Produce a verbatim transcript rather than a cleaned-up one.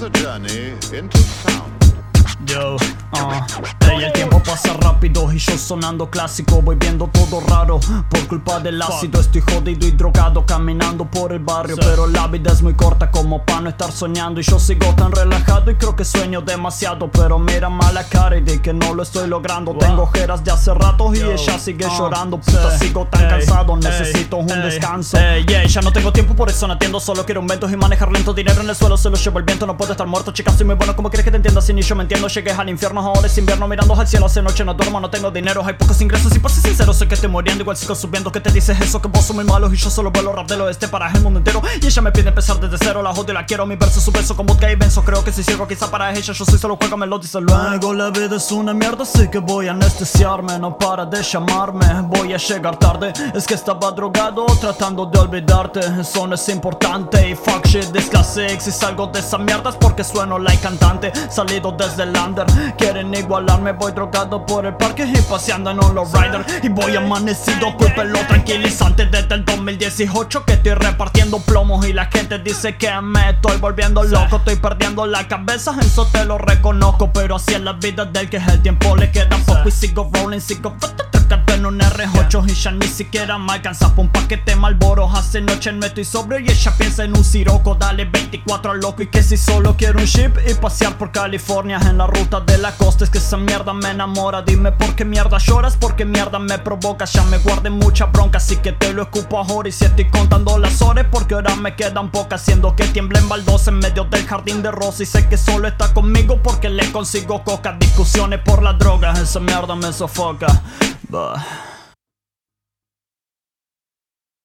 a journey into sound. Yo, uh, ey, el tiempo pasa rápido y yo sonando clásico. Voy viendo todo raro por culpa del ácido. Estoy jodido y drogado caminando por el barrio, pero la vida es muy corta como para no estar soñando. Y yo sigo tan relajado y creo que sueño demasiado, pero mira mala cara y de que no lo estoy logrando. Wow. Tengo ojeras de hace rato y Yo, ella sigue uh, llorando. Puta, sí. sigo tan Ey, cansado, ey, necesito un ey, descanso. ey, Ey, ya no tengo tiempo, por eso no atiendo. Solo quiero inventos y manejar lento. Dinero en el suelo, se lo llevo el viento. No puedo estar muerto, chicas, soy muy bueno. ¿Cómo quieres que te entienda si ni yo me entiendo? Llegué al infierno, ahora es invierno, mirando al cielo. Hace noche no duermo, no tengo dinero, hay pocos ingresos. Y para ser sincero, sé que estoy muriendo, igual sigo subiendo. ¿Qué te dices eso? Que vos sos muy malos y yo solo vuelo rap del oeste para el mundo entero. Y ella me pide empezar desde cero, la odio, la quiero. Mi verso, su beso con vodka y benzo. Creo que si ciego quizá para ella, yo soy solo juego, me lo dice luego. La vida es una mierda, así que voy a anestesiarme. No para de llamarme, voy a llegar tarde. Es que estaba drogado tratando de olvidarte. Eso no es importante y fuck shit, this classic. Si salgo de esa mierda es porque sueno like cantante. Salido desde el under, quieren igualarme. Voy drogado por el parque y paseando en un lowrider. Y voy amanecido con pelo tranquilizante desde el dos mil dieciocho que estoy repartiendo plomos. Y la gente dice que me estoy volviendo loco. Estoy perdiendo la cabeza, eso te lo reconozco. Pero así es la vida del que el tiempo le queda poco. Y sigo rolling, sigo tracando en un R ocho. Y ya ni siquiera me alcanza pa' un paquete Malboro. Hace noche no estoy sobrio y ella piensa en un siroco. Dale veinticuatro al loco y que si solo quiero un ship y pasear por California en la ruta de la costa. Es que esa mierda me enamora. Dime por qué mierda lloras, por qué mierda me provocas. Ya me guardé mucha bronca, así que te lo escupo ahora. Y si estoy contando las horas, porque ahora me quedan pocas. Siendo que tiembla en baldosa en medio del jardín de rosa. Y sé que solo está conmigo porque le consigo coca. Discusiones por la droga, esa mierda me sofoca. Bah.